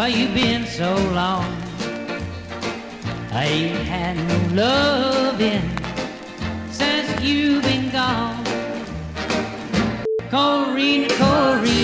Why you been so long? I ain't had no loving since you been gone. Corina, Corina.